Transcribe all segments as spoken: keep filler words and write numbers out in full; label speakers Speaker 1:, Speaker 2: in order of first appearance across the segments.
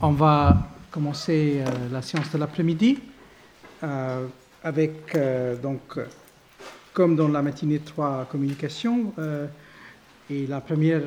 Speaker 1: On va commencer euh, la séance de l'après-midi euh, avec, euh, donc, comme dans la matinée, trois communications. Euh, et la première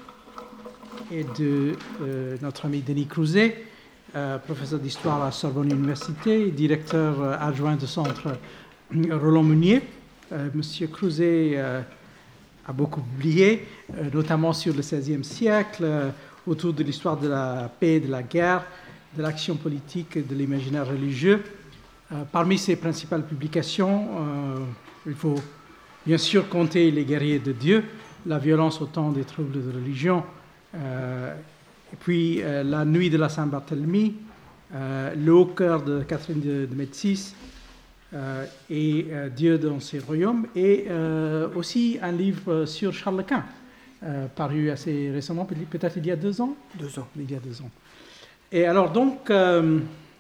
Speaker 1: est de euh, notre ami Denis Crouzet, euh, professeur d'histoire à Sorbonne Université, directeur euh, adjoint du centre Roland Munier. Euh, Monsieur Crouzet euh, a beaucoup publié, euh, notamment sur le seizième siècle, euh, autour de l'histoire de la paix, de la guerre, de l'action politique et de l'imaginaire religieux. Euh, parmi ses principales publications, euh, il faut bien sûr compter Les guerriers de Dieu, la violence au temps des troubles de religion, euh, et puis euh, La nuit de la Saint-Barthélemy, euh, Le haut cœur de Catherine de, de Médicis, euh, et euh, Dieu dans ses royaumes, et euh, aussi un livre sur Charles Quint, Euh, paru assez récemment, peut-être il y a deux ans
Speaker 2: Deux ans.
Speaker 1: Il y a deux ans. Et alors donc, euh,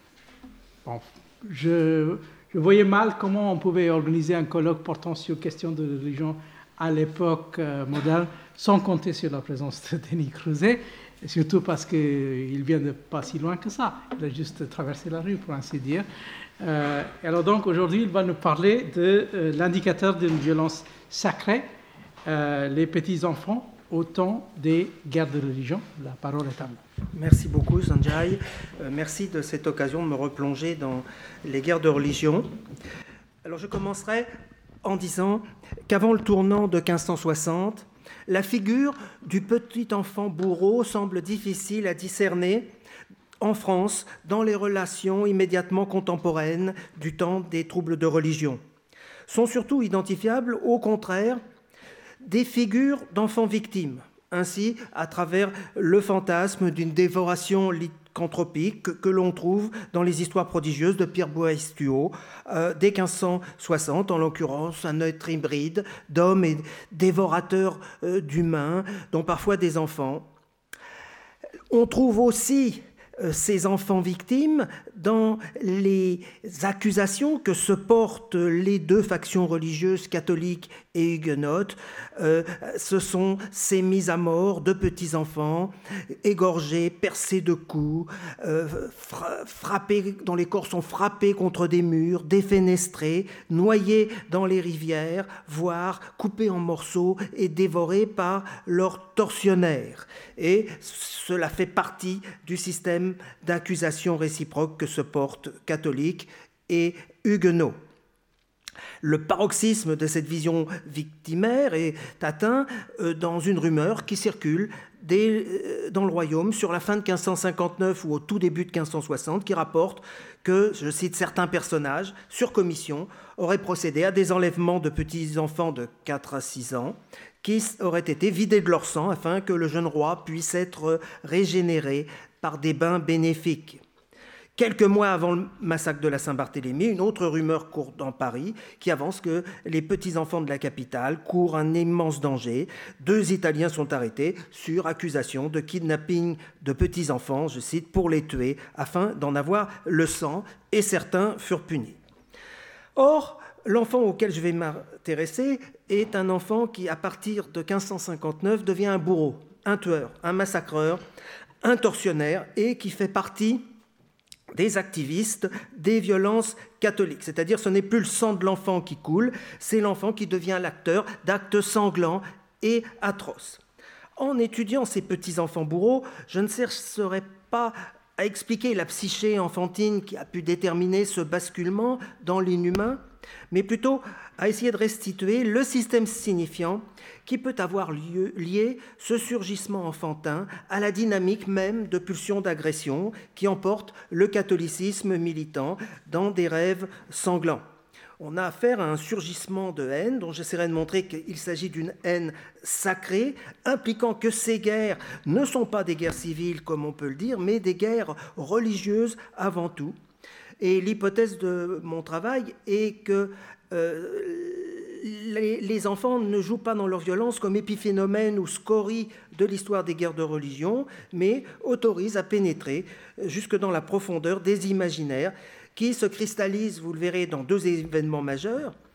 Speaker 1: bon, je, je voyais mal comment on pouvait organiser un colloque portant sur questions de religion à l'époque euh, moderne, sans compter sur la présence de Denis Crouzet, et surtout parce qu'il vient de pas si loin que ça. Il a juste traversé la rue, pour ainsi dire. Euh, et alors donc, aujourd'hui, il va nous parler de euh, l'indicateur d'une violence sacrée, Euh, les petits-enfants au temps des guerres de religion. La parole est à vous.
Speaker 2: Merci beaucoup, Sanjay. Euh, merci de cette occasion de me replonger dans les guerres de religion. Alors, je commencerai en disant qu'avant le tournant de quinze cent soixante, la figure du petit enfant bourreau semble difficile à discerner en France dans les relations immédiatement contemporaines du temps des troubles de religion. Sont surtout identifiables, au contraire, des figures d'enfants victimes, ainsi à travers le fantasme d'une dévoration lycanthropique que, que l'on trouve dans les histoires prodigieuses de Pierre Boaistuau, euh, dès quinze cent soixante, en l'occurrence un être hybride d'hommes et dévorateurs euh, d'humains, dont parfois des enfants. On trouve aussi euh, ces enfants victimes dans les accusations que se portent les deux factions religieuses catholiques et huguenotes. Euh, ce sont ces mises à mort de petits-enfants, égorgés, percés de coups, euh, fra- frappés, dont les corps sont frappés contre des murs, défenestrés, noyés dans les rivières, voire coupés en morceaux et dévorés par leurs tortionnaires. Et cela fait partie du système d'accusation réciproque que se portent catholiques et huguenots. Le paroxysme de cette vision victimaire est atteint dans une rumeur qui circule dès, dans le royaume sur la fin de quinze cent cinquante-neuf ou au tout début de quinze cent soixante, qui rapporte que, je cite, certains personnages, sur commission, auraient procédé à des enlèvements de petits-enfants de quatre à six ans qui auraient été vidés de leur sang afin que le jeune roi puisse être régénéré par des bains bénéfiques. Quelques mois avant le massacre de la Saint-Barthélemy, une autre rumeur court dans Paris qui avance que les petits-enfants de la capitale courent un immense danger. Deux Italiens sont arrêtés sur accusation de kidnapping de petits-enfants, je cite, pour les tuer afin d'en avoir le sang, et certains furent punis. Or, l'enfant auquel je vais m'intéresser est un enfant qui, à partir de quinze cent cinquante-neuf, devient un bourreau, un tueur, un massacreur, un tortionnaire, et qui fait partie des activistes des violences catholiques. C'est-à-dire, ce n'est plus le sang de l'enfant qui coule, c'est l'enfant qui devient l'acteur d'actes sanglants et atroces. En étudiant ces petits-enfants bourreaux, je ne chercherai pas à expliquer la psyché enfantine qui a pu déterminer ce basculement dans l'inhumain, mais plutôt à essayer de restituer le système signifiant qui peut avoir lieu, lié ce surgissement enfantin à la dynamique même de pulsions d'agression qui emporte le catholicisme militant dans des rêves sanglants. On a affaire à un surgissement de haine dont j'essaierai de montrer qu'il s'agit d'une haine sacrée, impliquant que ces guerres ne sont pas des guerres civiles comme on peut le dire, mais des guerres religieuses avant tout. Et l'hypothèse de mon travail est que euh, les, les enfants ne jouent pas dans leur violence comme épiphénomène ou scorie de l'histoire des guerres de religion, mais autorisent à pénétrer jusque dans la profondeur des imaginaires qui se cristallisent, vous le verrez, dans deux événements majeurs.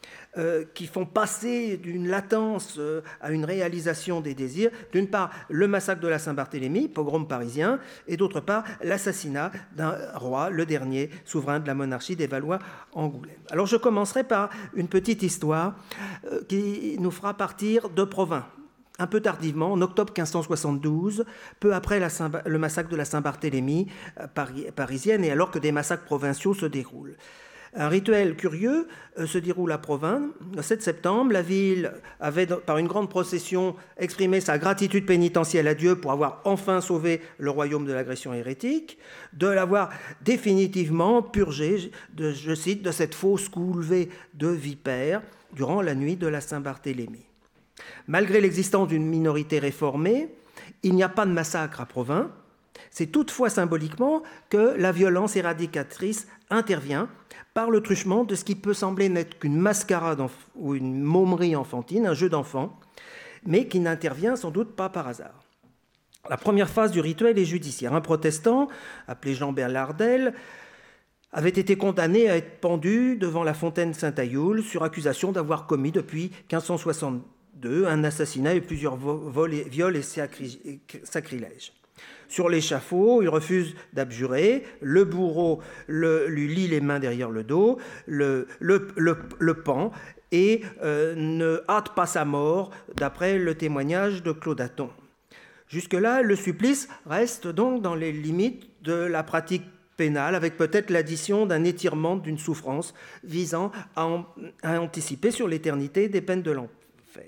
Speaker 2: euh, qui font passer d'une latence euh, à une réalisation des désirs. D'une part, le massacre de la Saint-Barthélemy, pogrom parisien, et d'autre part, l'assassinat d'un roi, le dernier souverain de la monarchie des Valois-Angoulême. Alors je commencerai par une petite histoire euh, qui nous fera partir de Provins. Un peu tardivement, en octobre quinze cent soixante-douze, peu après la Saint- le massacre de la Saint-Barthélemy euh, pari- parisienne, et alors que des massacres provinciaux se déroulent. Un rituel curieux euh, se déroule à Provins. Le sept septembre, la ville avait, par une grande procession, exprimé sa gratitude pénitentielle à Dieu pour avoir enfin sauvé le royaume de l'agression hérétique, de l'avoir définitivement purgé, de, je cite, de cette fausse coulée de vipères durant la nuit de la Saint-Barthélemy. Malgré l'existence d'une minorité réformée, il n'y a pas de massacre à Provins. C'est toutefois symboliquement que la violence éradicatrice intervient par le truchement de ce qui peut sembler n'être qu'une mascarade ou une mômerie enfantine, un jeu d'enfant, mais qui n'intervient sans doute pas par hasard. La première phase du rituel est judiciaire. Un protestant, appelé Jean Berlardel, avait été condamné à être pendu devant la fontaine Saint-Ayoul sur accusation d'avoir commis depuis quinze cent soixante-deux un assassinat et plusieurs vols et, viols et sacrilèges. Sur l'échafaud, il refuse d'abjurer, le bourreau le, lui lie les mains derrière le dos, le, le, le, le pend et euh, ne hâte pas sa mort, d'après le témoignage de Claude Hatton. Jusque-là, le supplice reste donc dans les limites de la pratique pénale, avec peut-être l'addition d'un étirement d'une souffrance visant à, en, à anticiper sur l'éternité des peines de l'enfer.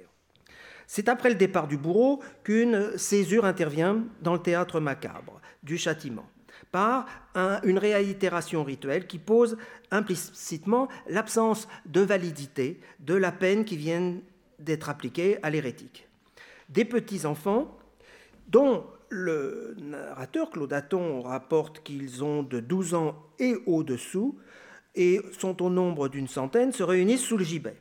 Speaker 2: C'est après le départ du bourreau qu'une césure intervient dans le théâtre macabre du châtiment, par un, une réitération rituelle qui pose implicitement l'absence de validité de la peine qui vient d'être appliquée à l'hérétique. Des petits-enfants dont le narrateur, Claude Hatton, rapporte qu'ils ont de douze ans et au-dessous et sont au nombre d'une centaine, se réunissent sous le gibet.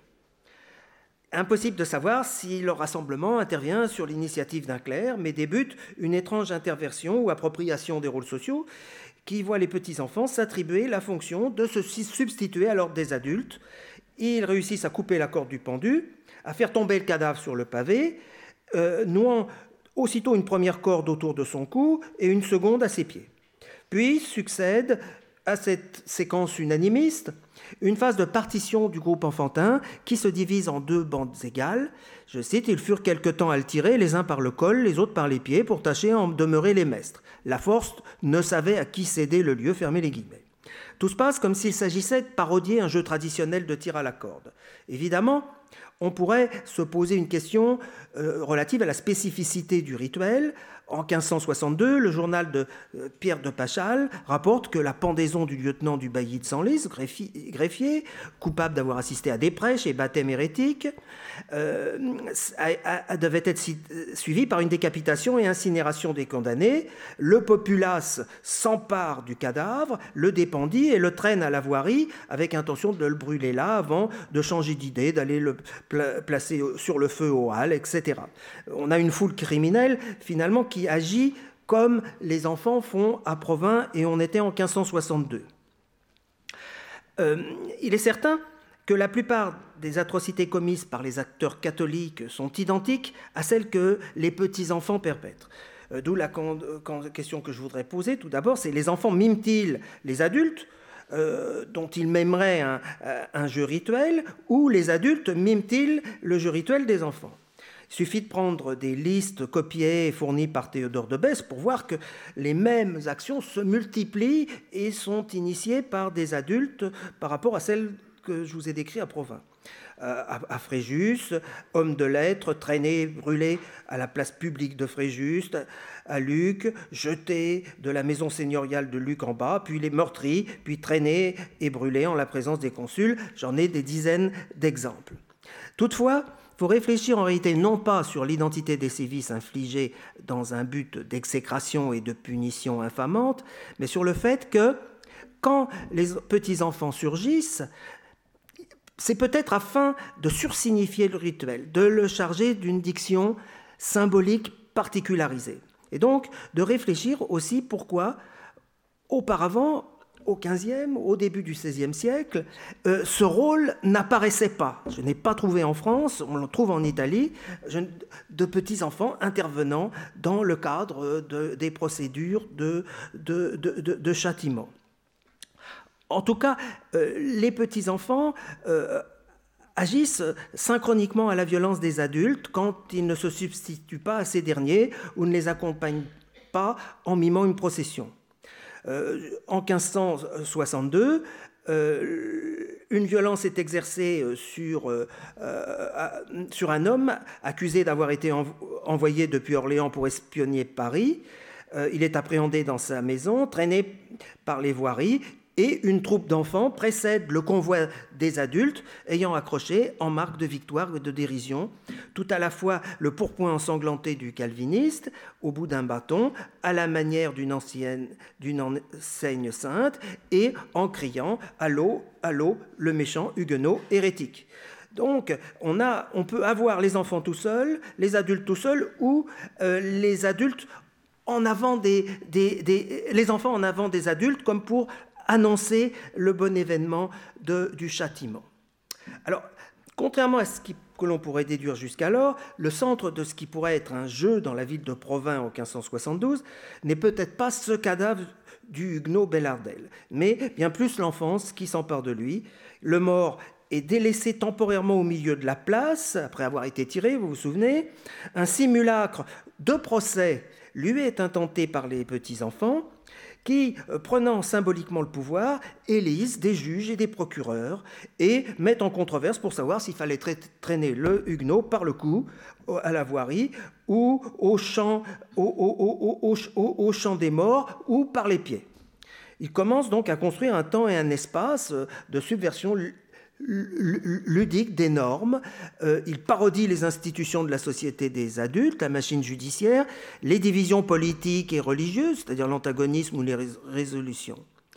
Speaker 2: Impossible de savoir si le rassemblement intervient sur l'initiative d'un clerc, mais débute une étrange interversion ou appropriation des rôles sociaux qui voit les petits-enfants s'attribuer la fonction de se substituer à l'ordre des adultes. Ils réussissent à couper la corde du pendu, à faire tomber le cadavre sur le pavé, euh, nouant aussitôt une première corde autour de son cou et une seconde à ses pieds. Puis succède à cette séquence unanimiste une phase de partition du groupe enfantin qui se divise en deux bandes égales. Je cite, « Ils furent quelque temps à le tirer, les uns par le col, les autres par les pieds, pour tâcher en demeurer les maîtres. La force ne savait à qui céder le lieu, fermez les guillemets. » Tout se passe comme s'il s'agissait de parodier un jeu traditionnel de tir à la corde. Évidemment, on pourrait se poser une question euh, relative à la spécificité du rituel. En quinze cent soixante-deux, le journal de euh, Pierre de Pachal rapporte que la pendaison du lieutenant du bailli de Senlis, greffier, greffier coupable d'avoir assisté à des prêches et baptêmes hérétiques, euh, a, a, devait être si, suivie par une décapitation et incinération des condamnés. Le populace s'empare du cadavre, le dépendit et le traîne à la voirie avec intention de le brûler là avant de changer d'idée, d'aller le pla- placer sur le feu aux halles, et cetera. On a une foule criminelle finalement qui agit comme les enfants font à Provins, et on était en quinze cent soixante-deux. Euh, il est certain que la plupart des atrocités commises par les acteurs catholiques sont identiques à celles que les petits-enfants perpètrent. Euh, d'où la con- con- question que je voudrais poser. Tout d'abord, c'est les enfants miment-ils les adultes euh, dont ils mèmeraient un, un jeu rituel, ou les adultes miment-ils le jeu rituel des enfants? Il suffit de prendre des listes copiées et fournies par Théodore de Bèze pour voir que les mêmes actions se multiplient et sont initiées par des adultes par rapport à celles que je vous ai décrites à Provins. Euh, à, à Fréjus, homme de lettres, traîné, brûlé à la place publique de Fréjus, à Luc, jeté de la maison seigneuriale de Luc en bas, puis les meurtris, puis traîné et brûlé en la présence des consuls. J'en ai des dizaines d'exemples. Toutefois, il faut réfléchir en réalité non pas sur l'identité des sévices infligés dans un but d'exécration et de punition infamante, mais sur le fait que quand les petits-enfants surgissent, c'est peut-être afin de sursignifier le rituel, de le charger d'une diction symbolique particularisée. Et donc de réfléchir aussi pourquoi, auparavant, au quinzième, au début du seizième siècle, euh, ce rôle n'apparaissait pas. Je n'ai pas trouvé en France, on le trouve en Italie, je, de petits-enfants intervenant dans le cadre de, des procédures de, de, de, de, de châtiment. En tout cas, euh, les petits-enfants euh, agissent synchroniquement à la violence des adultes quand ils ne se substituent pas à ces derniers ou ne les accompagnent pas en mimant une procession. Euh, en quinze cent soixante-deux, euh, une violence est exercée sur, euh, euh, sur un homme accusé d'avoir été env- envoyé depuis Orléans pour espionner Paris. Euh, il est appréhendé dans sa maison, traîné par les voiries, et une troupe d'enfants précède le convoi des adultes ayant accroché en marque de victoire et de dérision, tout à la fois le pourpoint ensanglanté du calviniste au bout d'un bâton, à la manière d'une ancienne, d'une enseigne sainte, et en criant « Allô, allô, le méchant huguenot hérétique ». Donc, on, a, on peut avoir les enfants tout seuls, les adultes tout seuls, ou euh, les adultes en avant des, des, des, les enfants en avant des adultes, comme pour annoncer le bon événement de, du châtiment. Alors, contrairement à ce qui, que l'on pourrait déduire jusqu'alors, le centre de ce qui pourrait être un jeu dans la ville de Provins en quinze cent soixante-douze n'est peut-être pas ce cadavre du huguenot Bellardel, mais bien plus l'enfance qui s'empare de lui. Le mort est délaissé temporairement au milieu de la place, après avoir été tiré, vous vous souvenez. Un simulacre de procès lui est intenté par les petits-enfants, qui, prenant symboliquement le pouvoir, élisent des juges et des procureurs et mettent en controverse pour savoir s'il fallait traîner le huguenot par le cou à la voirie ou au champ, au, au, au, au, au champ des morts ou par les pieds. Ils commencent donc à construire un temps et un espace de subversion ludique des normes. Euh, il parodie les institutions de la société des adultes, la machine judiciaire, les divisions politiques et religieuses, c'est-à-dire l'antagonisme ou les rés- résolutions.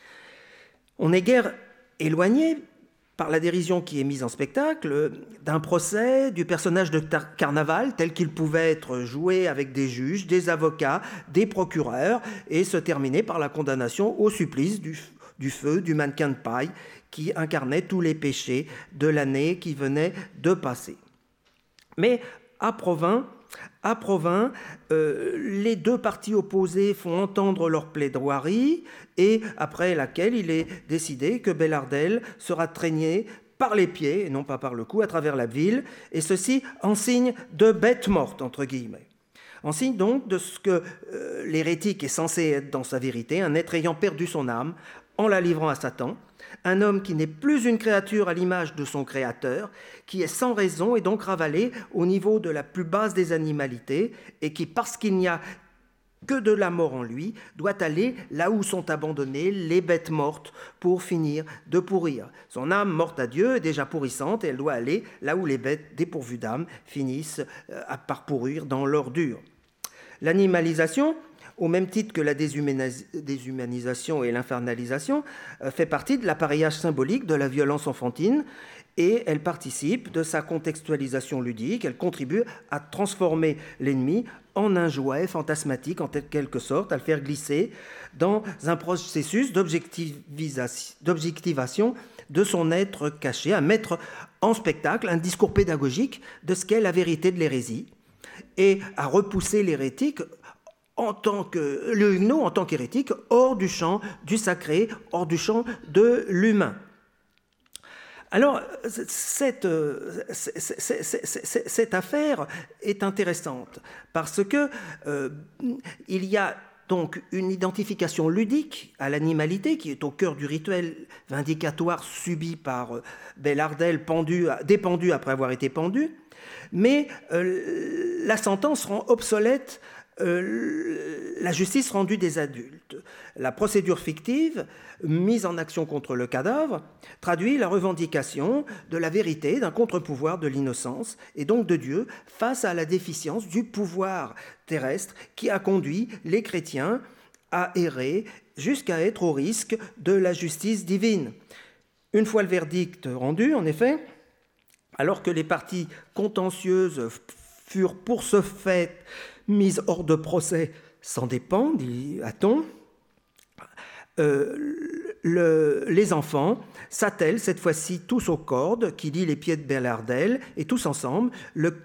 Speaker 2: On n'est guère éloigné, par la dérision qui est mise en spectacle, d'un procès, du personnage de tar- Carnaval tel qu'il pouvait être joué avec des juges, des avocats, des procureurs, et se terminer par la condamnation au supplice du, du feu, du mannequin de paille, qui incarnait tous les péchés de l'année qui venait de passer. Mais à Provins, à Provins euh, les deux parties opposées font entendre leur plaidoirie, et après laquelle il est décidé que Bellardel sera traîné par les pieds, et non pas par le cou, à travers la ville, et ceci en signe de bête morte, entre guillemets. En signe donc de ce que euh, l'hérétique est censé être dans sa vérité, un être ayant perdu son âme en la livrant à Satan, un homme qui n'est plus une créature à l'image de son créateur, qui est sans raison et donc ravalé au niveau de la plus basse des animalités, et qui, parce qu'il n'y a que de la mort en lui, doit aller là où sont abandonnées les bêtes mortes pour finir de pourrir. Son âme morte à Dieu est déjà pourrissante, et elle doit aller là où les bêtes dépourvues d'âme finissent par pourrir dans l'ordure. L'animalisation, au même titre que la déshumanisation et l'infernalisation, fait partie de l'appareillage symbolique de la violence enfantine, et elle participe de sa contextualisation ludique. Elle contribue à transformer l'ennemi en un jouet fantasmatique, en quelque sorte, à le faire glisser dans un processus d'objectivation de son être caché, à mettre en spectacle un discours pédagogique de ce qu'est la vérité de l'hérésie, et à repousser l'hérétique en tant que le huguenot en tant qu'hérétique hors du champ du sacré, hors du champ de l'humain. Alors, cette, cette, cette, cette affaire est intéressante parce que euh, il y a donc une identification ludique à l'animalité qui est au cœur du rituel vindicatoire subi par Bellardel, pendu, dépendu après avoir été pendu, mais euh, la sentence rend obsolète Euh, la justice rendue des adultes. La procédure fictive, mise en action contre le cadavre, traduit la revendication de la vérité, d'un contre-pouvoir de l'innocence, et donc de Dieu, face à la déficience du pouvoir terrestre qui a conduit les chrétiens à errer jusqu'à être au risque de la justice divine. Une fois le verdict rendu, en effet, alors que les parties contentieuses furent pour ce fait mise hors de procès sans dépens, dit-on, euh, le, les enfants s'attellent cette fois-ci tous aux cordes qui lient les pieds de Bellardel et tous ensemble le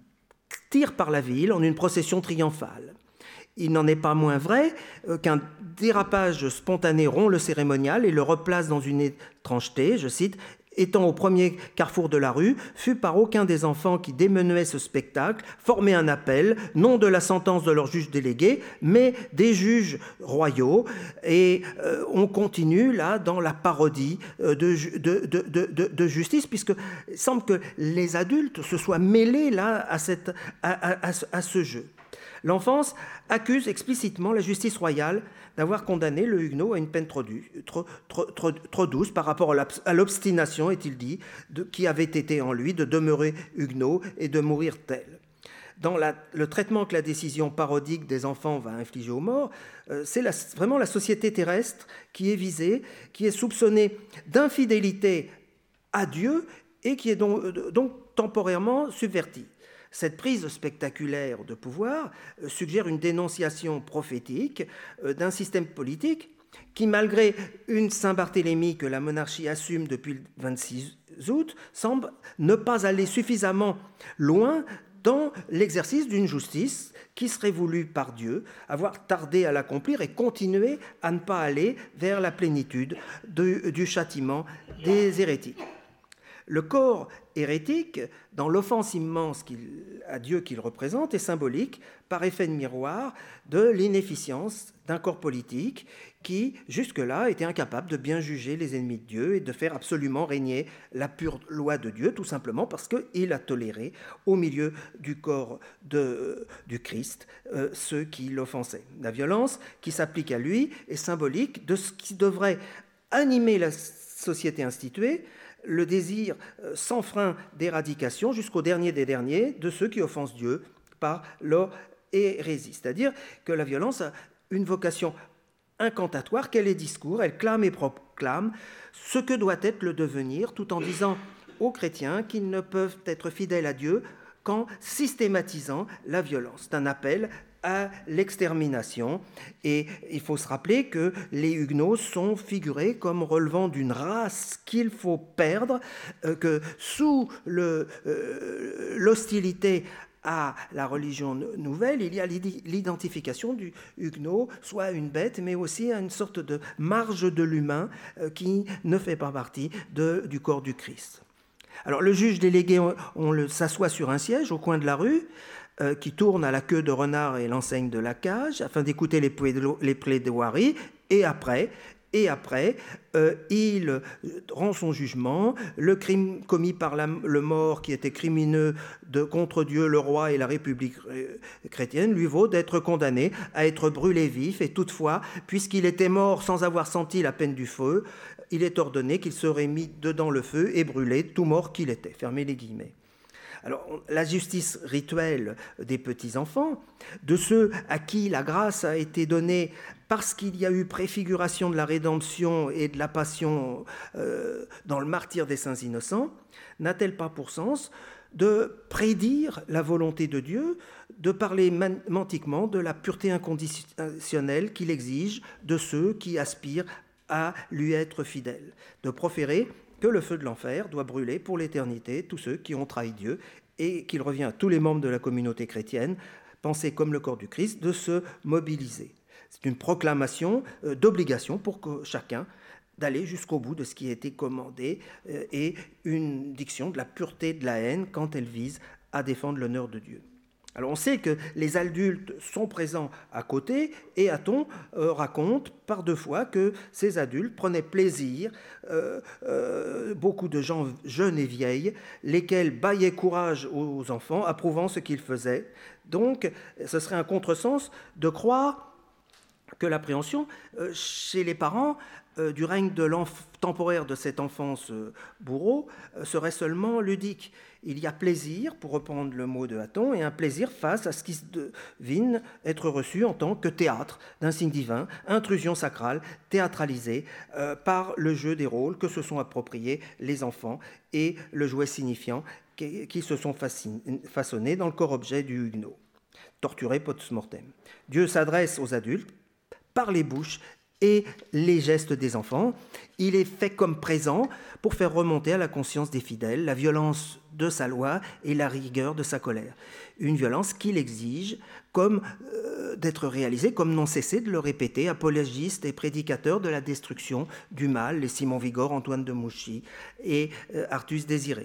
Speaker 2: tirent par la ville en une procession triomphale. Il n'en est pas moins vrai qu'un dérapage spontané rompt le cérémonial et le replace dans une étrangeté, je cite, étant au premier carrefour de la rue, fut par aucun des enfants qui démenaient ce spectacle formé un appel, non de la sentence de leur juge délégué, mais des juges royaux. Et euh, on continue là dans la parodie de, de, de, de, de justice, puisqu'il semble que les adultes se soient mêlés là à, cette, à, à, à ce jeu. L'enfance accuse explicitement la justice royale d'avoir condamné le Huguenot à une peine trop, du, trop, trop, trop, trop douce par rapport à l'obstination, est-il dit, de, qui avait été en lui de demeurer Huguenot et de mourir tel. Dans la, le traitement que la décision parodique des enfants va infliger aux morts, euh, c'est la, vraiment la société terrestre qui est visée, qui est soupçonnée d'infidélité à Dieu et qui est donc, donc temporairement subvertie. Cette prise spectaculaire de pouvoir suggère une dénonciation prophétique d'un système politique qui, malgré une Saint-Barthélemy que la monarchie assume depuis le vingt-six août, semble ne pas aller suffisamment loin dans l'exercice d'une justice qui serait voulue par Dieu, avoir tardé à l'accomplir et continuer à ne pas aller vers la plénitude de, du châtiment des hérétiques. Le corps hérétique, dans l'offense immense qu'il, à Dieu qu'il représente, est symbolique, par effet de miroir, de l'inefficience d'un corps politique qui, jusque-là, était incapable de bien juger les ennemis de Dieu et de faire absolument régner la pure loi de Dieu, tout simplement parce qu'il a toléré, au milieu du corps de, du Christ, euh, ceux qui l'offensaient. La violence qui s'applique à lui est symbolique de ce qui devrait animer la société instituée, le désir sans frein d'éradication jusqu'au dernier des derniers de ceux qui offensent Dieu par leur hérésie. C'est-à-dire que la violence a une vocation incantatoire, qu'elle est discours, elle clame et proclame ce que doit être le devenir, tout en disant aux chrétiens qu'ils ne peuvent être fidèles à Dieu qu'en systématisant la violence. C'est un appel à l'extermination. Et il faut se rappeler que les Huguenots sont figurés comme relevant d'une race qu'il faut perdre, euh, que sous le, euh, l'hostilité à la religion nouvelle, il y a l'identification du Huguenot, soit une bête, mais aussi à une sorte de marge de l'humain euh, qui ne fait pas partie de, du corps du Christ. Alors le juge délégué, on, on le, s'assoit sur un siège au coin de la rue, Euh, qui tourne à la queue de renard et l'enseigne de la cage afin d'écouter les, plaido- les plaidoiries et après, et après euh, il rend son jugement. Le crime commis par la, le mort qui était crimineux de, contre Dieu, le roi et la République chrétienne lui vaut d'être condamné à être brûlé vif et toutefois, puisqu'il était mort sans avoir senti la peine du feu, il est ordonné qu'il serait mis dedans le feu et brûlé, tout mort qu'il était. Fermez les guillemets. Alors, la justice rituelle des petits-enfants, de ceux à qui la grâce a été donnée parce qu'il y a eu préfiguration de la rédemption et de la passion euh, dans le martyre des saints innocents, n'a-t-elle pas pour sens de prédire la volonté de Dieu, de parler mantiquement de la pureté inconditionnelle qu'il exige de ceux qui aspirent à lui être fidèles, de proférer que le feu de l'enfer doit brûler pour l'éternité tous ceux qui ont trahi Dieu et qu'il revient à tous les membres de la communauté chrétienne, pensés comme le corps du Christ, de se mobiliser. C'est une proclamation euh, d'obligation pour que chacun d'aller jusqu'au bout de ce qui a été commandé euh, et une diction de la pureté de la haine quand elle vise à défendre l'honneur de Dieu. Alors on sait que les adultes sont présents à côté et Aton euh, raconte par deux fois que ces adultes prenaient plaisir, euh, euh, beaucoup de gens jeunes et vieilles, lesquels bâillaient courage aux enfants, approuvant ce qu'ils faisaient. Donc ce serait un contresens de croire que l'appréhension euh, chez les parents euh, du règne de temporaire de cette enfance euh, bourreau euh, serait seulement ludique. Il y a plaisir, pour reprendre le mot de Aton, et un plaisir face à ce qui se devine être reçu en tant que théâtre d'un signe divin, intrusion sacrale, théâtralisée euh, par le jeu des rôles que se sont appropriés les enfants et le jouet signifiant qui, qui se sont façonnés dans le corps-objet du Huguenot, torturé post-mortem. Dieu s'adresse aux adultes par les bouches et les gestes des enfants. Il est fait comme présent pour faire remonter à la conscience des fidèles la violence de sa loi et la rigueur de sa colère. Une violence qu'il exige comme euh, d'être réalisée, comme n'ont cessé de le répéter apologistes et prédicateurs de la destruction du mal, les Simon Vigor, Antoine de Mouchy et euh, Artus Désiré.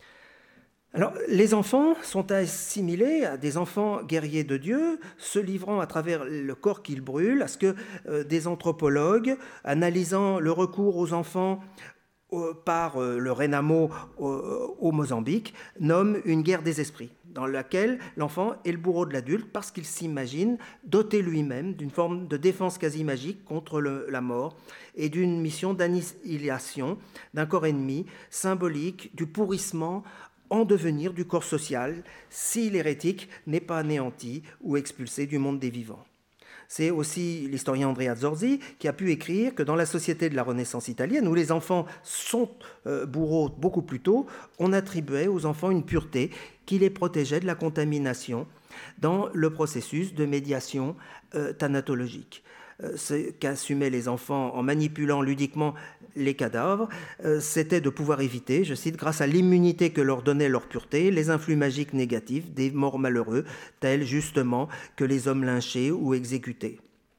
Speaker 2: Alors, les enfants sont assimilés à des enfants guerriers de Dieu, se livrant à travers le corps qu'ils brûlent, à ce que euh, des anthropologues, analysant le recours aux enfants euh, par euh, le Renamo euh, au Mozambique, nomment une guerre des esprits, dans laquelle l'enfant est le bourreau de l'adulte parce qu'il s'imagine doté lui-même d'une forme de défense quasi magique contre le, la mort et d'une mission d'annihilation d'un corps ennemi, symbolique du pourrissement en devenir du corps social si l'hérétique n'est pas anéanti ou expulsé du monde des vivants. C'est aussi l'historien Andrea Zorzi qui a pu écrire que dans la société de la Renaissance italienne, où les enfants sont euh, bourreaux beaucoup plus tôt, on attribuait aux enfants une pureté qui les protégeait de la contamination dans le processus de médiation euh, thanatologique. Euh, ce qu'assumaient les enfants en manipulant ludiquement les cadavres, euh, c'était de pouvoir éviter, je cite, grâce à l'immunité que leur donnait leur pureté, les influx magiques négatifs des morts malheureux, tels justement que les hommes lynchés ou exécutés.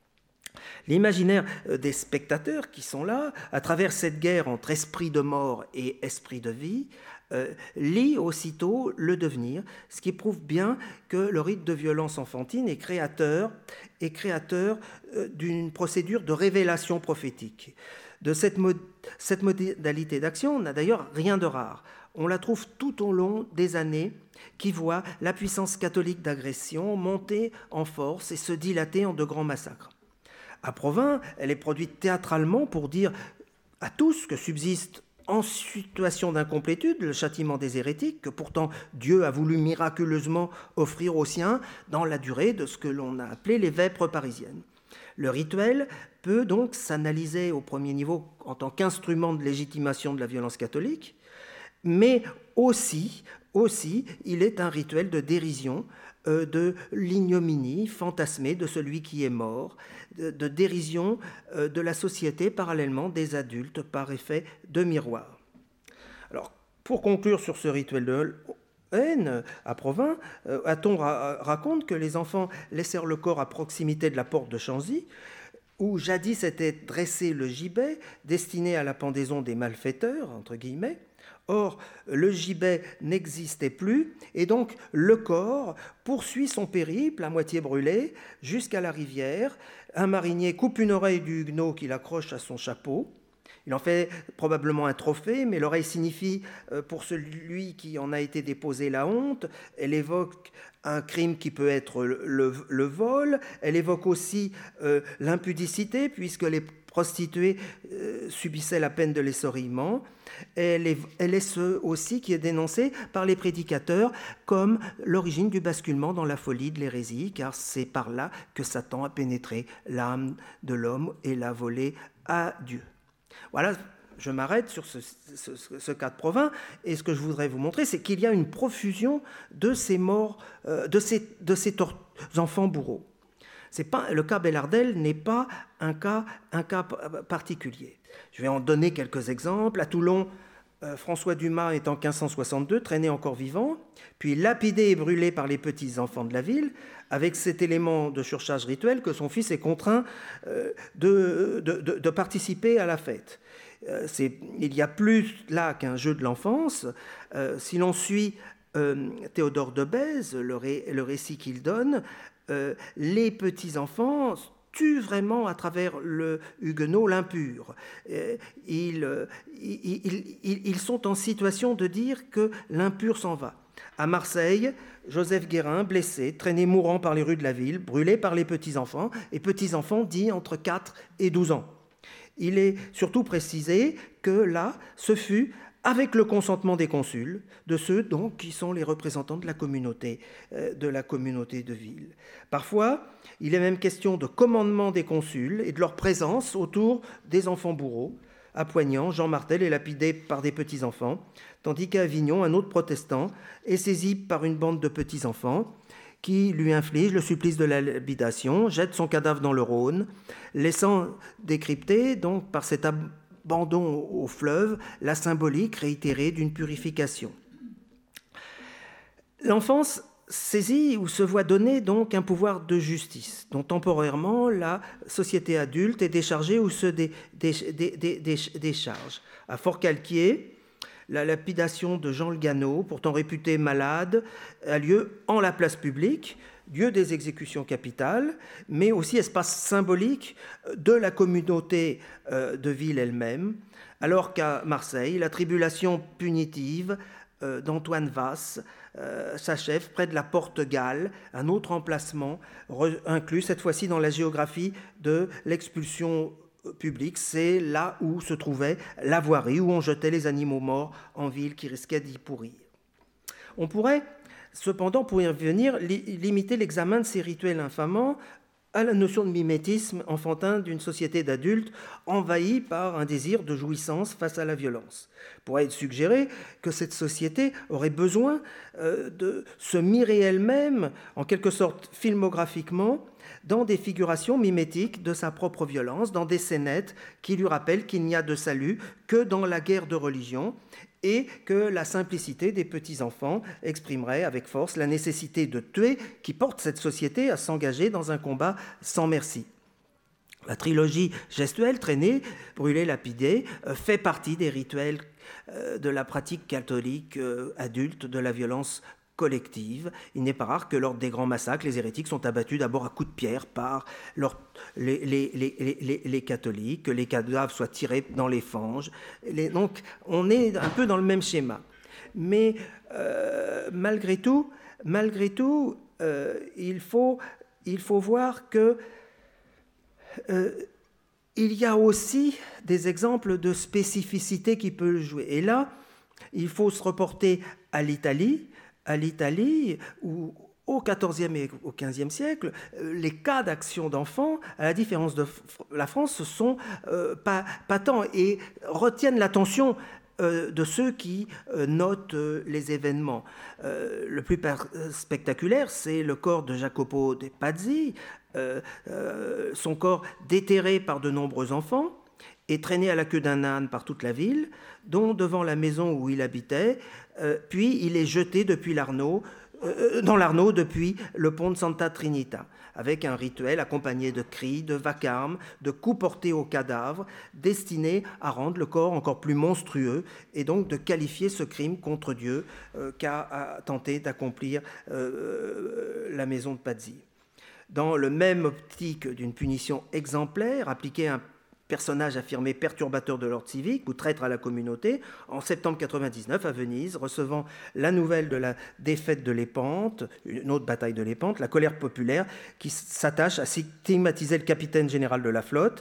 Speaker 2: L'imaginaire des spectateurs qui sont là, à travers cette guerre entre esprit de mort et esprit de vie, euh, lit aussitôt le devenir, ce qui prouve bien que le rite de violence enfantine est créateur, est créateur euh, d'une procédure de révélation prophétique. De cette, mod- cette modalité d'action, on n'a d'ailleurs rien de rare. On la trouve tout au long des années qui voient la puissance catholique d'agression monter en force et se dilater en de grands massacres. À Provins, elle est produite théâtralement pour dire à tous que subsiste en situation d'incomplétude le châtiment des hérétiques, que pourtant Dieu a voulu miraculeusement offrir aux siens dans la durée de ce que l'on a appelé les vêpres parisiennes. Le rituel peut donc s'analyser au premier niveau en tant qu'instrument de légitimation de la violence catholique, mais aussi, aussi il est un rituel de dérision euh, de l'ignominie fantasmée de celui qui est mort, de, de dérision euh, de la société parallèlement des adultes par effet de miroir. Alors, pour conclure sur ce rituel de haine à Provins, euh, Hatton ra- raconte que les enfants laissèrent le corps à proximité de la porte de Chanzy, où jadis était dressé le gibet destiné à la pendaison des malfaiteurs, entre guillemets. Or, le gibet n'existait plus, et donc le corps poursuit son périple à moitié brûlé jusqu'à la rivière. Un marinier coupe une oreille du huguenot qu'il accroche à son chapeau. Il en fait probablement un trophée, mais l'oreille signifie pour celui qui en a été déposé la honte. Elle évoque un crime qui peut être le, le, le vol. Elle évoque aussi euh, l'impudicité, puisque les prostituées euh, subissaient la peine de l'essorillement. Elle est, elle est ce aussi qui est dénoncé par les prédicateurs comme l'origine du basculement dans la folie de l'hérésie, car c'est par là que Satan a pénétré l'âme de l'homme et l'a volé à Dieu. Voilà, je m'arrête sur ce, ce, ce cas de Provins, et ce que je voudrais vous montrer, c'est qu'il y a une profusion de ces morts, euh, de ces, de ces tor- enfants bourreaux. C'est pas, le cas Bellardel n'est pas un cas, un cas particulier. Je vais en donner quelques exemples. À Toulon, euh, François Dumas est en quinze cent soixante-deux, traîné encore vivant, puis lapidé et brûlé par les petits-enfants de la ville, avec cet élément de surcharge rituelle que son fils est contraint euh, de, de, de, de participer à la fête. Euh, c'est, il y a plus là qu'un jeu de l'enfance. Euh, si l'on suit euh, Théodore de Bèze, le, ré, le récit qu'il donne, euh, les petits-enfants tuent vraiment à travers le huguenot l'impur. Euh, ils, ils, ils, ils, ils sont en situation de dire que l'impur s'en va. À Marseille, Joseph Guérin, blessé, traîné mourant par les rues de la ville, brûlé par les petits-enfants, et petits-enfants dits entre quatre et douze ans. Il est surtout précisé que là, ce fut avec le consentement des consuls, de ceux donc qui sont les représentants de la communauté, euh, de la communauté de ville. Parfois, il est même question de commandement des consuls et de leur présence autour des enfants bourreaux. À Poignant, Jean Martel est lapidé par des petits-enfants, tandis qu'à Avignon, un autre protestant est saisi par une bande de petits-enfants qui lui inflige le supplice de la lapidation, jette son cadavre dans le Rhône, laissant décrypter donc par cet abandon au fleuve la symbolique réitérée d'une purification. L'enfance saisit ou se voit donner donc un pouvoir de justice, dont temporairement la société adulte est déchargée ou se dé, dé, dé, dé, dé, décharge. À Fort-Calquier, la lapidation de Jean le Ganneau, pourtant réputé malade, a lieu en la place publique, lieu des exécutions capitales, mais aussi espace symbolique de la communauté de ville elle-même, alors qu'à Marseille, la tribulation punitive d'Antoine Vasse euh, s'achève près de la Porte Galles, un autre emplacement inclus cette fois-ci dans la géographie de l'expulsion publique. C'est là où se trouvait la voirie, où on jetait les animaux morts en ville qui risquaient d'y pourrir. On pourrait cependant, pour y revenir, li- limiter l'examen de ces rituels infamants à la notion de mimétisme enfantin d'une société d'adultes envahie par un désir de jouissance face à la violence. Il pourrait être suggéré que cette société aurait besoin euh, de se mirer elle-même, en quelque sorte filmographiquement, dans des figurations mimétiques de sa propre violence, dans des scénettes qui lui rappellent qu'il n'y a de salut que dans la guerre de religion, et que la simplicité des petits-enfants exprimerait avec force la nécessité de tuer qui porte cette société à s'engager dans un combat sans merci. La trilogie gestuelle, traînée, brûlée, lapidée, fait partie des rituels de la pratique catholique adulte de la violence collective. Il n'est pas rare que lors des grands massacres, les hérétiques sont abattus d'abord à coups de pierre par leur, les, les, les, les, les catholiques, que les cadavres soient tirés dans les fanges. Les, donc, on est un peu dans le même schéma. Mais euh, malgré tout, malgré tout euh, il, faut, il faut voir que euh, il y a aussi des exemples de spécificité qui peuvent jouer. Et là, il faut se reporter à l'Italie, à l'Italie, où au quatorzième et au quinzième siècle, les cas d'action d'enfants, à la différence de la France, sont euh, pas, pas tant et retiennent l'attention euh, de ceux qui euh, notent euh, les événements. Euh, le plus spectaculaire, c'est le corps de Jacopo de Pazzi, euh, euh, son corps déterré par de nombreux enfants et traîné à la queue d'un âne par toute la ville, dont devant la maison où il habitait, euh, puis il est jeté depuis l'Arno, euh, dans l'Arno depuis le pont de Santa Trinita, avec un rituel accompagné de cris, de vacarmes, de coups portés au cadavre, destiné à rendre le corps encore plus monstrueux et donc de qualifier ce crime contre Dieu euh, qu'a tenté d'accomplir euh, la maison de Pazzi. Dans le même optique d'une punition exemplaire appliquée à un personnage affirmé perturbateur de l'ordre civique ou traître à la communauté, en septembre quatre-vingt-dix-neuf à Venise, recevant la nouvelle de la défaite de Lépante, une autre bataille de Lépante, la colère populaire qui s'attache à stigmatiser le capitaine général de la flotte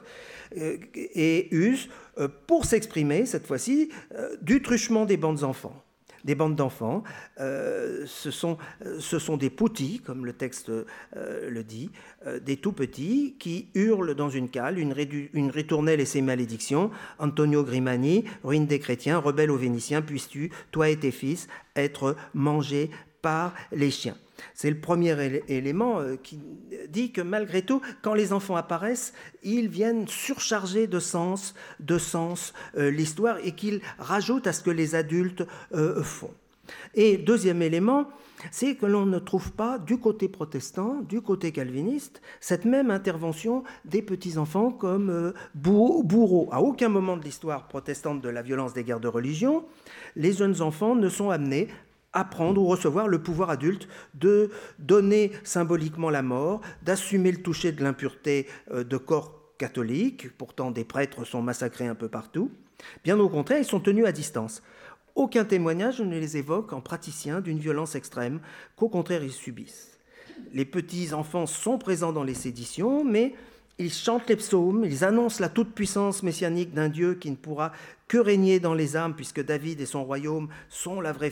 Speaker 2: et use, pour s'exprimer cette fois-ci, du truchement des bandes enfants. Des bandes d'enfants, euh, ce, sont, ce sont des poutis, comme le texte euh, le dit, euh, des tout petits qui hurlent dans une cale, une, rédu- une ritournelle et ses malédictions. Antonio Grimani, ruine des chrétiens, rebelle aux Vénitiens, puisses-tu, toi et tes fils, être mangés par les chiens. C'est le premier élément qui dit que malgré tout, quand les enfants apparaissent, ils viennent surcharger de sens, de sens euh, l'histoire et qu'ils rajoutent à ce que les adultes euh, font. Et deuxième élément, c'est que l'on ne trouve pas du côté protestant, du côté calviniste, cette même intervention des petits-enfants comme euh, bourreaux. À aucun moment de l'histoire protestante de la violence des guerres de religion, les jeunes enfants ne sont amenés apprendre ou recevoir le pouvoir adulte de donner symboliquement la mort, d'assumer le toucher de l'impureté de corps catholiques, pourtant des prêtres sont massacrés un peu partout. Bien au contraire, ils sont tenus à distance. Aucun témoignage ne les évoque en praticiens d'une violence extrême, qu'au contraire ils subissent. Les petits-enfants sont présents dans les séditions, mais ils chantent les psaumes, ils annoncent la toute-puissance messianique d'un Dieu qui ne pourra que régner dans les âmes, puisque David et son royaume sont la vraie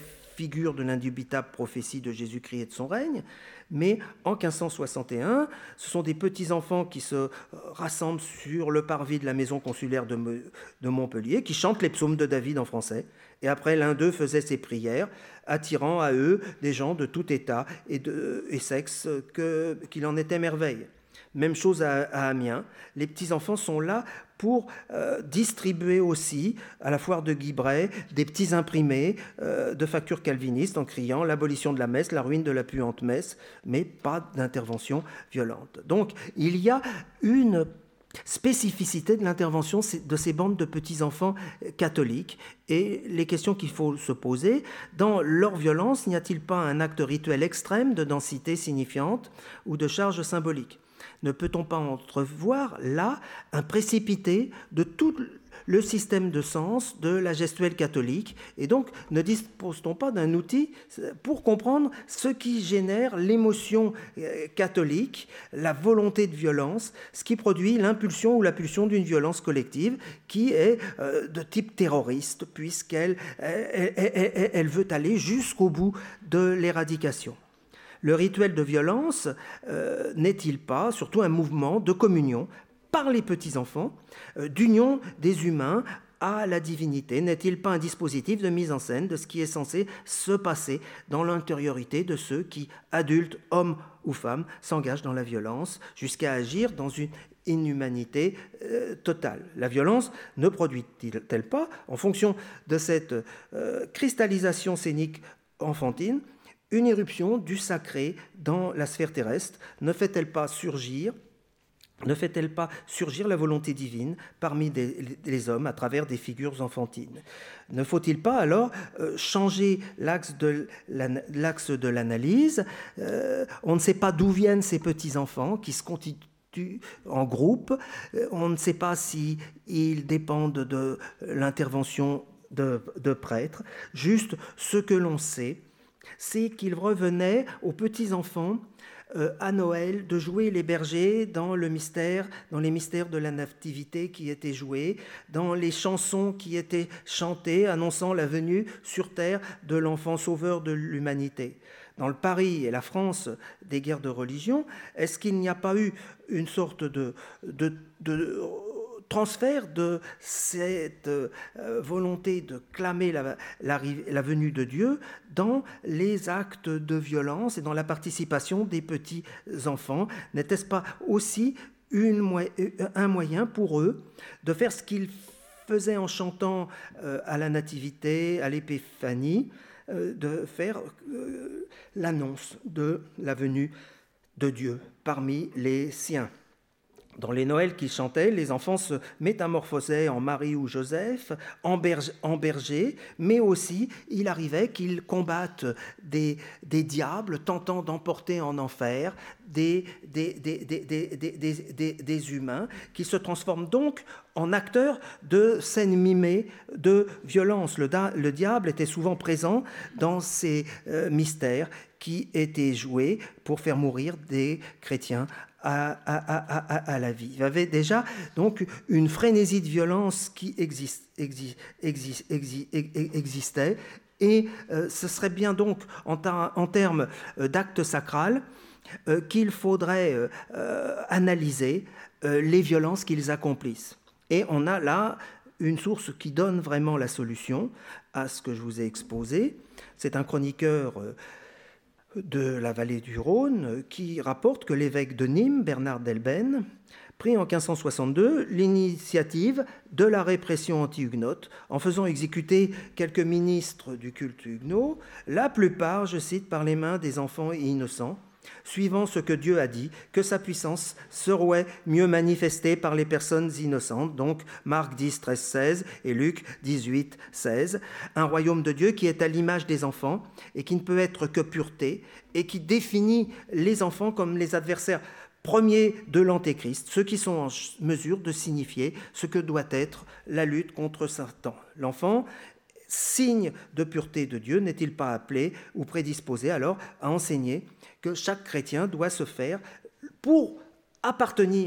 Speaker 2: figure de l'indubitable prophétie de Jésus-Christ et de son règne, mais en quinze cent soixante et un, ce sont des petits-enfants qui se rassemblent sur le parvis de la maison consulaire de, de Montpellier, qui chantent les psaumes de David en français, et après l'un d'eux faisait ses prières, attirant à eux des gens de tout état et, de, et sexe, que, qu'il en était merveille. Même chose à, à Amiens, les petits-enfants sont là pour euh, distribuer aussi, à la foire de Guibray, des petits imprimés euh, de factures calvinistes en criant l'abolition de la messe, la ruine de la puante messe, mais pas d'intervention violente. Donc il y a une spécificité de l'intervention de ces bandes de petits-enfants catholiques et les questions qu'il faut se poser, dans leur violence, n'y a-t-il pas un acte rituel extrême de densité signifiante ou de charge symbolique ? Ne peut-on pas entrevoir là un précipité de tout le système de sens de la gestuelle catholique, et donc ne dispose-t-on pas d'un outil pour comprendre ce qui génère l'émotion catholique, la volonté de violence, ce qui produit l'impulsion ou la pulsion d'une violence collective qui est de type terroriste, puisqu'elle elle, elle, elle, elle veut aller jusqu'au bout de l'éradication. Le rituel de violence euh, n'est-il pas surtout un mouvement de communion par les petits-enfants, euh, d'union des humains à la divinité? N'est-il pas un dispositif de mise en scène de ce qui est censé se passer dans l'intériorité de ceux qui, adultes, hommes ou femmes, s'engagent dans la violence jusqu'à agir dans une inhumanité euh, totale? La violence ne produit-elle pas, en fonction de cette euh, cristallisation scénique enfantine, une éruption du sacré dans la sphère terrestre? Ne fait-elle pas surgir, ne fait-elle pas surgir la volonté divine parmi des, les hommes à travers des figures enfantines? Ne faut-il pas alors euh, changer l'axe de, la, l'axe de l'analyse? euh, On ne sait pas d'où viennent ces petits-enfants qui se constituent en groupe. On ne sait pas s'ils dépendent de l'intervention de, de prêtres. Juste ce que l'on sait, c'est qu'il revenait aux petits-enfants euh, à Noël de jouer les bergers dans le mystère, dans les mystères de la nativité qui étaient joués, dans les chansons qui étaient chantées annonçant la venue sur terre de l'enfant sauveur de l'humanité. Dans le Paris et la France des guerres de religion, est-ce qu'il n'y a pas eu une sorte de, de, de transfert de cette euh, volonté de clamer la, la, la venue de Dieu dans les actes de violence et dans la participation des petits enfants? N'était-ce pas aussi une, un moyen pour eux de faire ce qu'ils faisaient en chantant euh, à la Nativité, à l'Épiphanie, euh, de faire euh, l'annonce de la venue de Dieu parmi les siens? Dans les Noëls qu'ils chantaient, les enfants se métamorphosaient en Marie ou Joseph, en, berge, en berger, mais aussi il arrivait qu'ils combattent des, des diables tentant d'emporter en enfer des, des, des, des, des, des, des, des humains, qui se transforment donc en acteurs de scènes mimées de violence. Le, le diable était souvent présent dans ces euh, mystères qui étaient joués pour faire mourir des chrétiens À, à, à, à la vie. Il y avait déjà donc une frénésie de violence qui existe, existe, existe, existe, existait, et euh, ce serait bien donc en, ta, en termes d'acte sacral euh, qu'il faudrait euh, analyser euh, les violences qu'ils accomplissent. Et on a là une source qui donne vraiment la solution à ce que je vous ai exposé. C'est un chroniqueur euh, de la vallée du Rhône, qui rapporte que l'évêque de Nîmes, Bernard d'Elben, prit en quinze cent soixante-deux l'initiative de la répression anti-huguenote en faisant exécuter quelques ministres du culte huguenot, la plupart, je cite, par les mains des enfants innocents, suivant ce que Dieu a dit, que sa puissance serait mieux manifestée par les personnes innocentes, donc Marc dix, treize, seize et Luc dix-huit, seize, un royaume de Dieu qui est à l'image des enfants et qui ne peut être que pureté et qui définit les enfants comme les adversaires premiers de l'Antéchrist, ceux qui sont en mesure de signifier ce que doit être la lutte contre Satan. L'enfant, signe de pureté de Dieu, n'est-il pas appelé ou prédisposé alors à enseigner que chaque chrétien doit se faire pour appartenir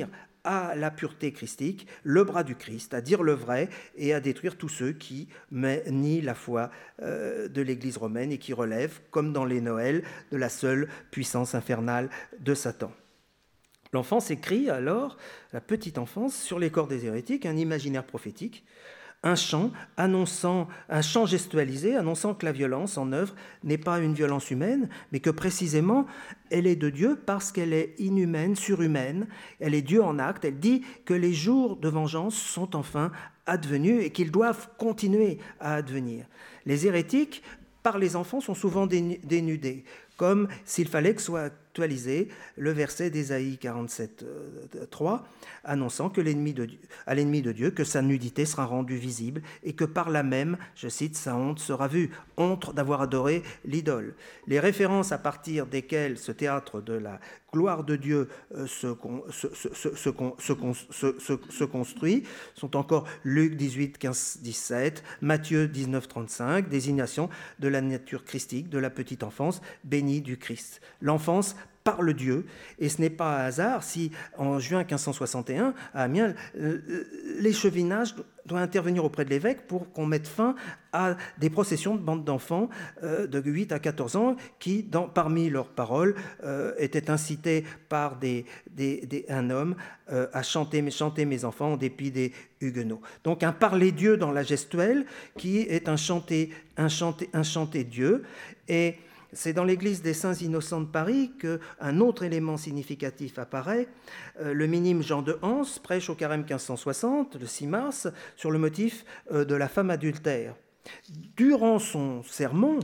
Speaker 2: à la pureté christique, le bras du Christ, à dire le vrai et à détruire tous ceux qui nient la foi euh, de l'Église romaine et qui relèvent, comme dans les Noëls, de la seule puissance infernale de Satan. L'enfance écrit alors, la petite enfance, sur les corps des hérétiques, un imaginaire prophétique, un chant annonçant, un chant gestualisé annonçant que la violence en œuvre n'est pas une violence humaine, mais que précisément elle est de Dieu parce qu'elle est inhumaine, surhumaine, elle est Dieu en acte, elle dit que les jours de vengeance sont enfin advenus et qu'ils doivent continuer à advenir. Les hérétiques, par les enfants, sont souvent dénudés, comme s'il fallait que soit actualisé le verset d'Ésaïe quarante-sept, trois, annonçant que l'ennemi de Dieu, à l'ennemi de Dieu que sa nudité sera rendue visible et que par là même, je cite, sa honte sera vue, honte d'avoir adoré l'idole. Les références à partir desquelles ce théâtre de la gloire de Dieu se, se, se, se, se, se, se construit sont encore Luc dix-huit, quinze, dix-sept, Matthieu dix-neuf, trente-cinq, désignation de la nature christique, de la petite enfance, bénie du Christ. L'enfance parle Dieu, et ce n'est pas un hasard si, en juin quinze cent soixante et un, à Amiens, l'échevinage doit intervenir auprès de l'évêque pour qu'on mette fin à des processions de bandes d'enfants euh, de huit à quatorze ans qui, dans, parmi leurs paroles, euh, étaient incités par des, des, des, un homme euh, à chanter, chanter mes enfants en dépit des huguenots. Donc un parler Dieu dans la gestuelle qui est un chanter, un chanter, un chanter Dieu. Et c'est dans l'église des Saints Innocents de Paris qu'un autre élément significatif apparaît. Le minime Jean de Hance prêche au carême quinze cent soixante, le six mars, sur le motif de la femme adultère. Durant son sermon,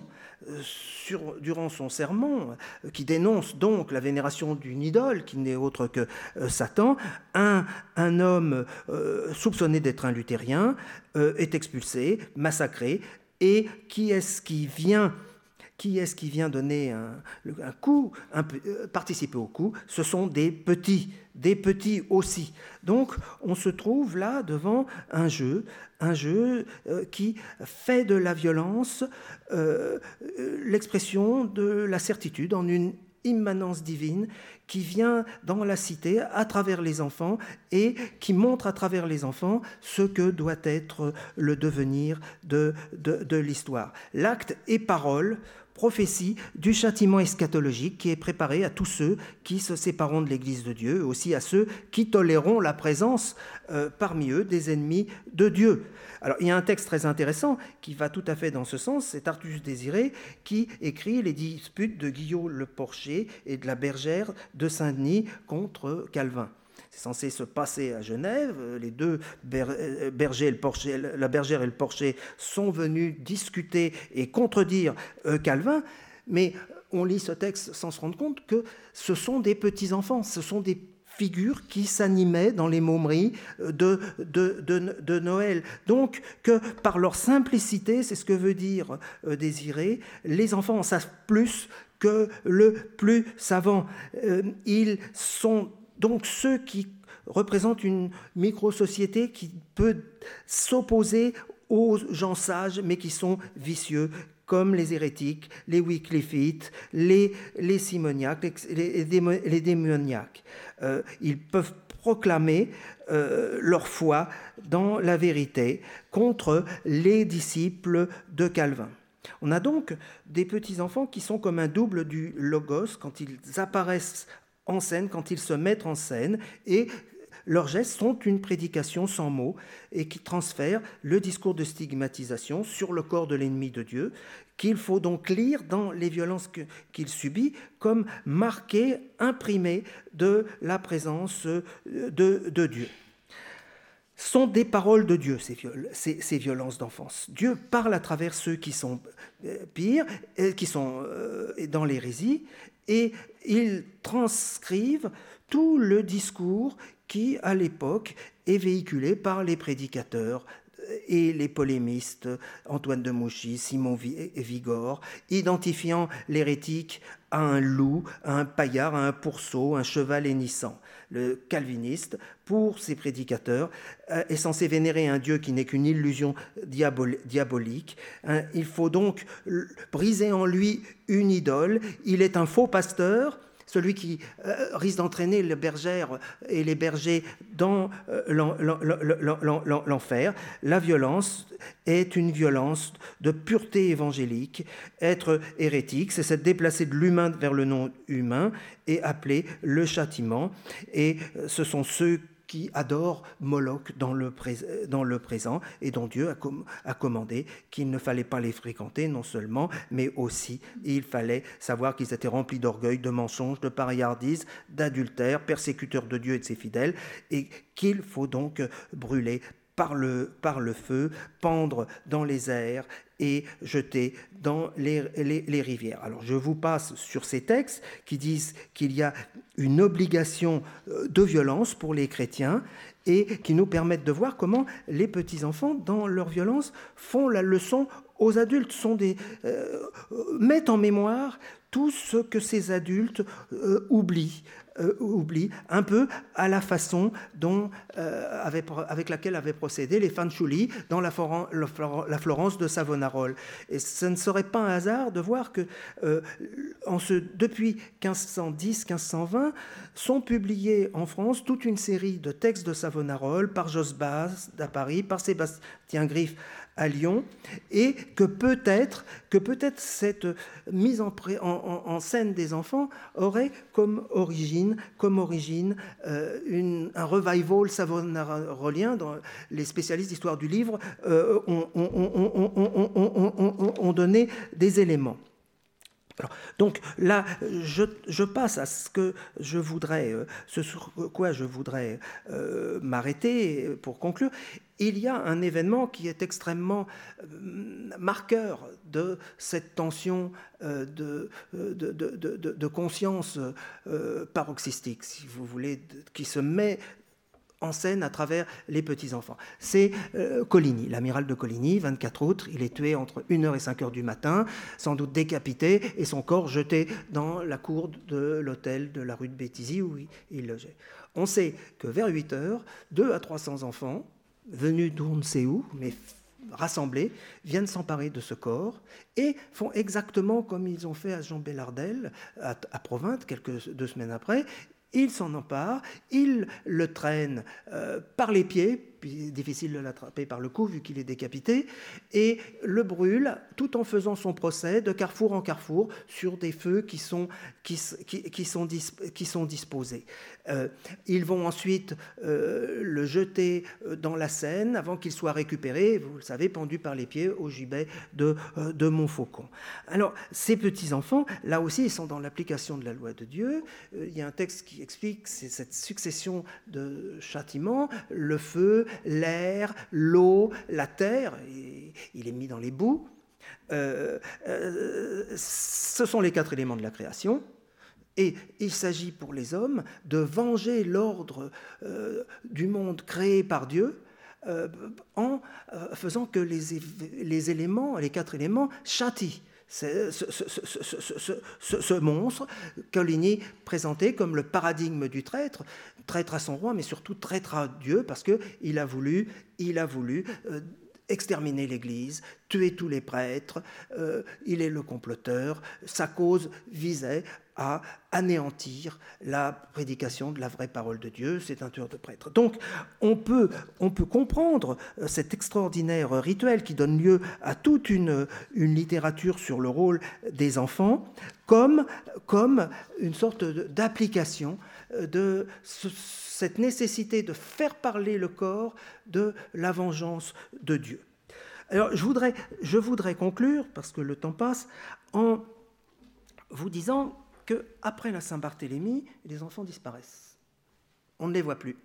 Speaker 2: sur, durant son sermon, qui dénonce donc la vénération d'une idole, qui n'est autre que Satan, un, un homme euh, soupçonné d'être un luthérien euh, est expulsé, massacré, et qui est-ce qui vient Qui est-ce qui vient donner un, un coup, un, participer au coup? Ce sont des petits, des petits aussi. Donc, on se trouve là devant un jeu, un jeu euh, qui fait de la violence euh, l'expression de la certitude en une immanence divine qui vient dans la cité à travers les enfants et qui montre à travers les enfants ce que doit être le devenir de, de, de l'histoire. L'acte et parole, prophétie du châtiment eschatologique qui est préparé à tous ceux qui se sépareront de l'Église de Dieu, aussi à ceux qui toléreront la présence euh, parmi eux des ennemis de Dieu. Alors, il y a un texte très intéressant qui va tout à fait dans ce sens, c'est Artus Désiré qui écrit les disputes de Guillaume le Porcher et de la Bergère de Saint-Denis contre Calvin. C'est censé se passer à Genève. Les deux bergers, et le porcher, la bergère et le porcher, sont venus discuter et contredire Calvin. Mais on lit ce texte sans se rendre compte que ce sont des petits-enfants, ce sont des figures qui s'animaient dans les momeries de, de, de, de Noël. Donc, que par leur simplicité, c'est ce que veut dire euh, Désiré, les enfants en savent plus que le plus savant. Euh, ils sont donc ceux qui représentent une micro-société qui peut s'opposer aux gens sages, mais qui sont vicieux, comme les hérétiques, les Wycliffites, les, les simoniaques, les, les, les démoniaques. Euh, ils peuvent proclamer euh, leur foi dans la vérité contre les disciples de Calvin. On a donc des petits-enfants qui sont comme un double du logos quand ils apparaissent en scène, quand ils se mettent en scène, et leurs gestes sont une prédication sans mots et qui transfèrent le discours de stigmatisation sur le corps de l'ennemi de Dieu, qu'il faut donc lire dans les violences que, qu'il subit comme marquées, imprimées de la présence de, de Dieu. Sont des paroles de Dieu, ces, viol- ces, ces violences d'enfance. Dieu parle à travers ceux qui sont pires, qui sont dans l'hérésie, et ils transcrivent tout le discours qui, à l'époque, est véhiculé par les prédicateurs et les polémistes, Antoine de Mauchy, Simon Vigor, identifiant l'hérétique à un loup, à un paillard, à un pourceau, un cheval hennissant. Le calviniste, pour ses prédicateurs, est censé vénérer un Dieu qui n'est qu'une illusion diabolique. Il faut donc briser en lui une idole. Il est un faux pasteur, celui qui euh, risque d'entraîner les bergères et les bergers dans euh, l'enfer. La violence est une violence de pureté évangélique. Être hérétique, c'est se déplacer de l'humain vers le non-humain et appeler le châtiment. Et ce sont ceux qui adorent Moloch dans le, pré dans le présent et dont Dieu a, com a commandé qu'il ne fallait pas les fréquenter non seulement, mais aussi il fallait savoir qu'ils étaient remplis d'orgueil, de mensonges, de paillardise, d'adultère, persécuteurs de Dieu et de ses fidèles, et qu'il faut donc brûler par le, par le feu, pendre dans les airs et jeter dans les, les, les rivières. Alors je vous passe sur ces textes qui disent qu'il y a une obligation de violence pour les chrétiens et qui nous permettent de voir comment les petits-enfants, dans leur violence, font la leçon aux adultes, sont des, euh, mettent en mémoire tout ce que ces adultes euh, oublient. Euh, oublie un peu à la façon dont, euh, avec, avec laquelle avaient procédé les Fanciulli dans la, Foran, la Florence de Savonarola. Et ce ne serait pas un hasard de voir que euh, en ce, depuis quinze cent dix quinze cent vingt sont publiés en France toute une série de textes de Savonarola par Jos Bas à Paris, par Sébastien Griffe à Lyon, et que peut-être que peut-être cette mise en, pré, en, en, en scène des enfants aurait comme origine, comme origine euh, une, un revival savonarolien dont les spécialistes d'histoire du livre euh, ont, ont, ont, ont, ont, ont, ont donné des éléments. Alors, donc là, je, je passe à ce que je voudrais, ce sur quoi je voudrais euh, m'arrêter pour conclure. Il y a un événement qui est extrêmement euh, marqueur de cette tension euh, de, de, de, de, de conscience euh, paroxystique, si vous voulez, de, qui se met en scène à travers les petits-enfants. C'est euh, Coligny, l'amiral de Coligny, vingt-quatre août, il est tué entre une heure et cinq heures du matin, sans doute décapité, et son corps jeté dans la cour de l'hôtel de la rue de Béthisy où il, il logeait. On sait que vers huit heures, deux à trois cents enfants, venus d'on ne sait où, mais rassemblés, viennent s'emparer de ce corps et font exactement comme ils ont fait à Jean Bellardel, à, à Provins, quelques deux semaines après. Il s'en empare, il le traîne euh, par les pieds, puis difficile de l'attraper par le cou vu qu'il est décapité, et le brûle tout en faisant son procès de carrefour en carrefour sur des feux qui sont, qui, qui, qui sont, dis, qui sont disposés. Euh, ils vont ensuite euh, le jeter dans la Seine avant qu'il soit récupéré, vous le savez, pendu par les pieds au gibet de, euh, de Montfaucon. Alors, ces petits-enfants, là aussi, ils sont dans l'application de la loi de Dieu. Euh, il y a un texte qui explique c'est cette succession de châtiments, le feu, l'air, l'eau, la terre, et il est mis dans les boues. Euh, euh, ce sont les quatre éléments de la création. Et il s'agit pour les hommes de venger l'ordre euh, du monde créé par Dieu euh, en euh, faisant que les, les éléments, les quatre éléments, châtient ce, ce, ce, ce, ce, ce monstre. Coligny présenté comme le paradigme du traître, traître à son roi, mais surtout traître à Dieu, parce qu'il a voulu, il a voulu euh, exterminer l'Église, tuer tous les prêtres, euh, il est le comploteur, sa cause visait à anéantir la prédication de la vraie parole de Dieu, c'est un tueur de prêtres. Donc on peut, on peut comprendre cet extraordinaire rituel qui donne lieu à toute une, une littérature sur le rôle des enfants comme, comme une sorte d'application de ce, cette nécessité de faire parler le corps de la vengeance de Dieu. Alors je voudrais, je voudrais conclure, parce que le temps passe, en vous disant qu'après la Saint-Barthélemy, les enfants disparaissent. On ne les voit plus.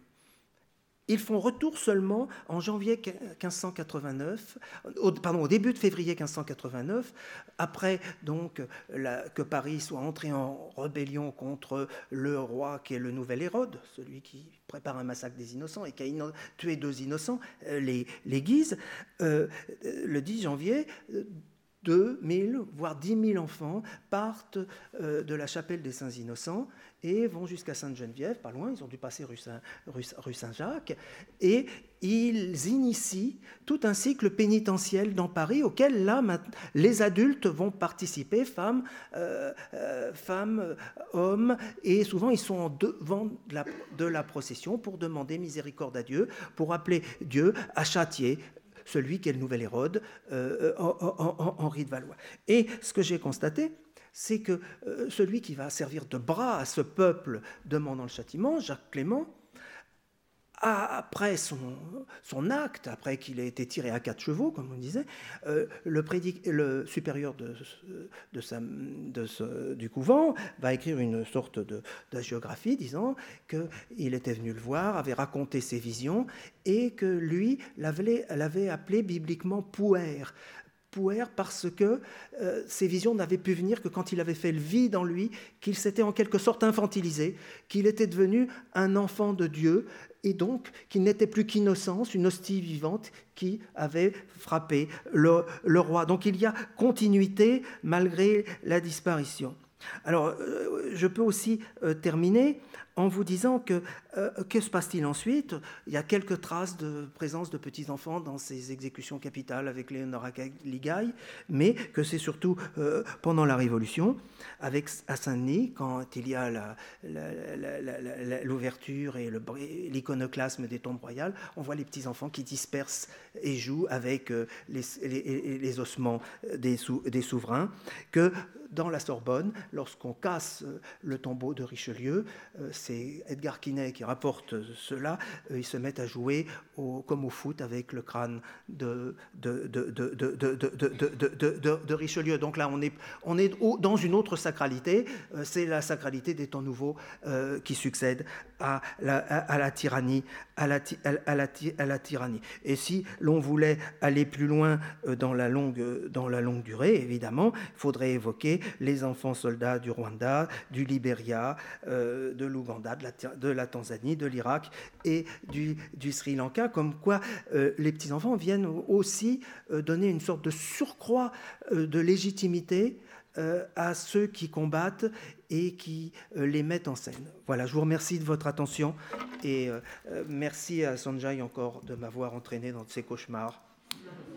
Speaker 2: Ils font retour seulement en janvier quinze cent quatre-vingt-neuf, au, pardon, au début de février quinze cent quatre-vingt-neuf, après donc la, que Paris soit entré en rébellion contre le roi qui est le nouvel Hérode, celui qui prépare un massacre des innocents et qui a inno- tué deux innocents, les, les Guises, euh, le dix janvier deux mille, voire dix mille enfants partent euh, de la chapelle des Saints Innocents et vont jusqu'à Sainte-Geneviève, pas loin, ils ont dû passer rue, Saint, rue, rue Saint-Jacques, et ils initient tout un cycle pénitentiel dans Paris auquel là, les adultes vont participer, femmes, euh, euh, femmes, hommes, et souvent ils sont en devant de la, de la procession pour demander miséricorde à Dieu, pour appeler Dieu à châtier celui qui est le nouvel Hérode, euh, Henri de Valois. Et ce que j'ai constaté, c'est que euh, celui qui va servir de bras à ce peuple demandant le châtiment, Jacques Clément, a, après son, son acte, après qu'il ait été tiré à quatre chevaux, comme on disait, euh, le, prédic, le supérieur de, de sa, de ce, du couvent va écrire une sorte de, de géographie disant qu'il était venu le voir, avait raconté ses visions, et que lui l'avait, l'avait appelé bibliquement Pouer. Pouer parce que euh, ces visions n'avaient pu venir que quand il avait fait le vide en lui, qu'il s'était en quelque sorte infantilisé, qu'il était devenu un enfant de Dieu, et donc qu'il n'était plus qu'innocence, une hostie vivante qui avait frappé le, le roi. Donc il y a continuité malgré la disparition. Alors, euh, je peux aussi euh, terminer en vous disant que, euh, que se passe-t-il ensuite ? Il y a quelques traces de présence de petits-enfants dans ces exécutions capitales avec Léonora Ligaille, mais que c'est surtout euh, pendant la Révolution, avec, à Saint-Denis, quand il y a la, la, la, la, la, l'ouverture et le, l'iconoclasme des tombes royales, on voit les petits-enfants qui dispersent et jouent avec euh, les, les, les ossements des, sou, des souverains, que dans la Sorbonne, lorsqu'on casse le tombeau de Richelieu, c'est Edgar Quinet qui rapporte cela, ils se mettent à jouer au, comme au foot avec le crâne de, de, de, de, de, de, de, de, de, de, de Richelieu. Donc là, on est, on est dans une autre sacralité, c'est la sacralité des temps nouveaux euh, qui succède à la, à, à la tyrannie, à la, à, la, à la tyrannie. Et si l'on voulait aller plus loin dans la longue, dans la longue durée, évidemment, il faudrait évoquer les enfants soldats du Rwanda, du Libéria, euh, de l'Ouganda, de la, de la Tanzanie, de l'Irak et du, du Sri Lanka, comme quoi euh, les petits-enfants viennent aussi euh, donner une sorte de surcroît euh, de légitimité euh, à ceux qui combattent et qui euh, les mettent en scène. Voilà, je vous remercie de votre attention et euh, merci à Sanjay encore de m'avoir entraîné dans ces cauchemars.